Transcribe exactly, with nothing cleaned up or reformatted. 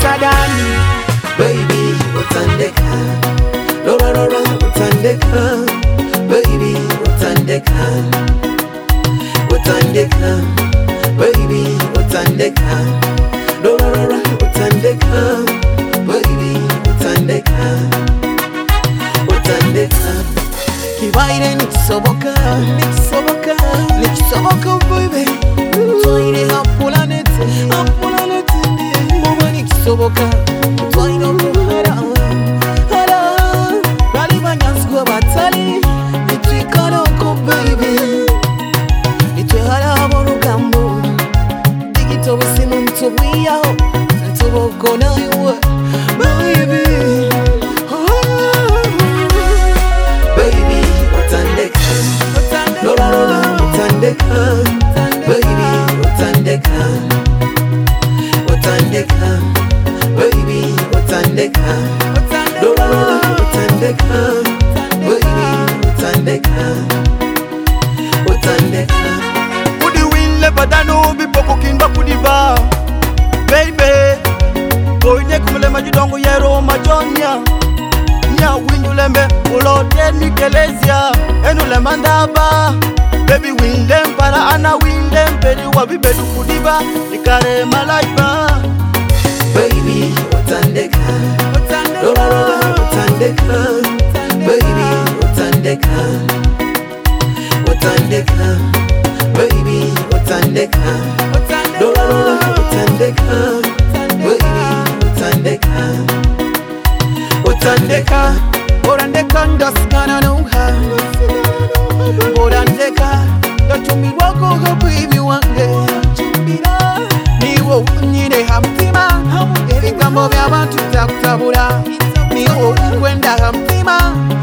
Sadani. Baby, utandeka. Rora rora utandeka. Baby, utandeka. Utandeka. Baby, utandeka. Rora rora utandeka. Baby, utandeka. Utandeka. Kibaire nikisoboka, nikisoboka, nikisoboka baby. Twaine hapula neti, hapula neti ndiye. Muba nikisoboka, twaine okuhara, hara. Bali banyansgwa batali, nitwikana oko baby. Nitwehara aborugambo, digito busimu ntubwiyaho, ntubokona iwe baby. Utandeka, baby, utandeka. Utandeka, baby, utandeka. Rora utandeka, baby, utandeka. Utandeka. Kudi wile badano bipoko kinba kudiba. Baby, koine kumule majidongo yero majonya. Nya windu lembe ulote nikelezia. Enu lemandaba. Baby windem para ana windem peri wabi bedu kudiba ikare malaiba. Baby utandeka, rora rora utandeka. Baby utandeka, utandeka. Baby utandeka, rora rora utandeka. Baby utandeka, utandeka. Orandeka ndasigana nuha, orandeka ndatumirwako ho baby wange. Niwo unyine hamtima, ebigambo by'abantu takutabula. Niwo ukwenda hamtima.